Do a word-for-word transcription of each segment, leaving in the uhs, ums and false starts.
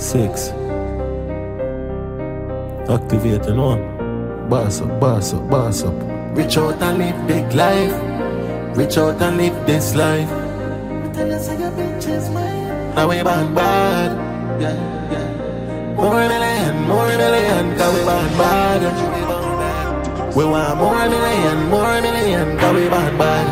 Six. Activate, you know. Boss up, boss up, boss up. Reach out and live big life. Reach out and live this life. Tell us how your bitch is mine. Now we bad bad. Yeah, yeah. More million, more million, cause we bad bad. We want more million, more million, cause we bad bad.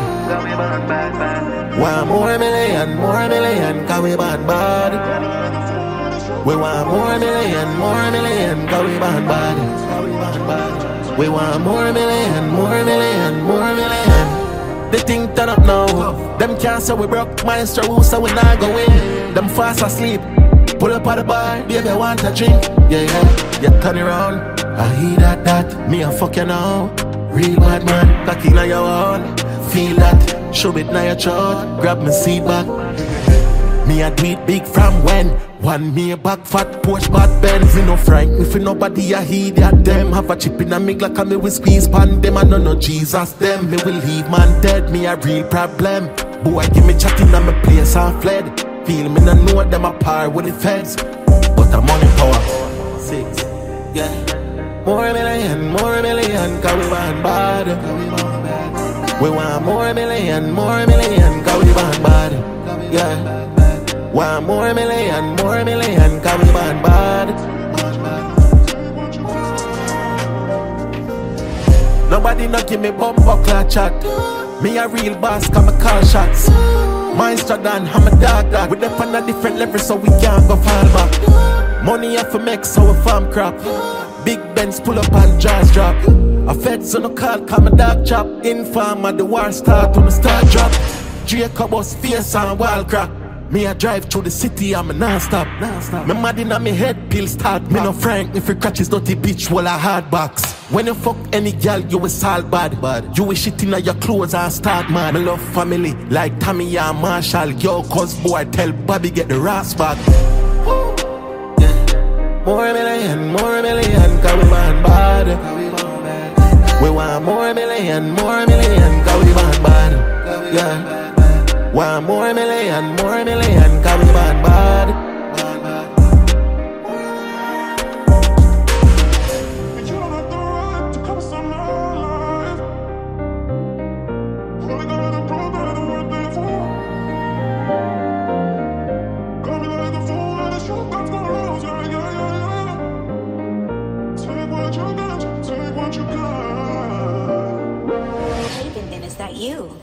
Want more million, more million, cause we bad bad. We want more million, more million, cause we bad bad. We want more million, more million, more million. They think turn up now. Them can't say we broke Maestro who so we not go in. Them fast asleep. Pull up at the bar, baby I want a drink. Yeah, yeah, yeah, turn around. I hear that, that, me a fuck you now. Real bad man, cocky now your wall. Feel that, show it now your throat. Grab my seat back. Me a do it big from when. One me a back fat, Porsche bad Benz. Me no frighten if nobody a heed at them. Have a chip in a me like a me will squeeze pan them. I no no Jesus them. Me will leave man dead, me a real problem. Boy give me chatting on my place and fled. Feel me no know them apart with the feds. But I'm money power. Six, yeah. More million, more million, cause we want bad. We want more million, more million, cause we want bad. Yeah. Want more million, more million, cause we bad bad. Nobody not give me bumper clad chat. Me a real boss, come a call shots. Maestro Dan, I'm a dog that. We up on a different level so we can't go fall back. Money have to make so we farm crop. Big Benz pull up and jaws drop. A feds on a call, come a dog chop. Informer, the war start when the start drop. Jacobus face and wall crack. Me a drive through the city, I'm a non-stop, non-stop. Me mad inna me head, pill start. Me no frank, if you catch his dirty bitch, well a hard box. When you fuck any girl, you is all bad, bad. You is shit inna your clothes and start mad. Me love family, like Tommy and Marshall. Yo, cause boy, tell Bobby get the rasp back. Yeah. More million, more million, cause we bad bad. We want more million, more million, cause we bad bad. Yeah. Want more million, more million, cause we bad bad. But you don't have the right to come some life. Only got the proof that the word they for. Got me like the fool and the shoot that's gonna lose. Yeah, yeah, yeah, yeah. Take what you got, take what you got. Hey, Bin Bin, is that you?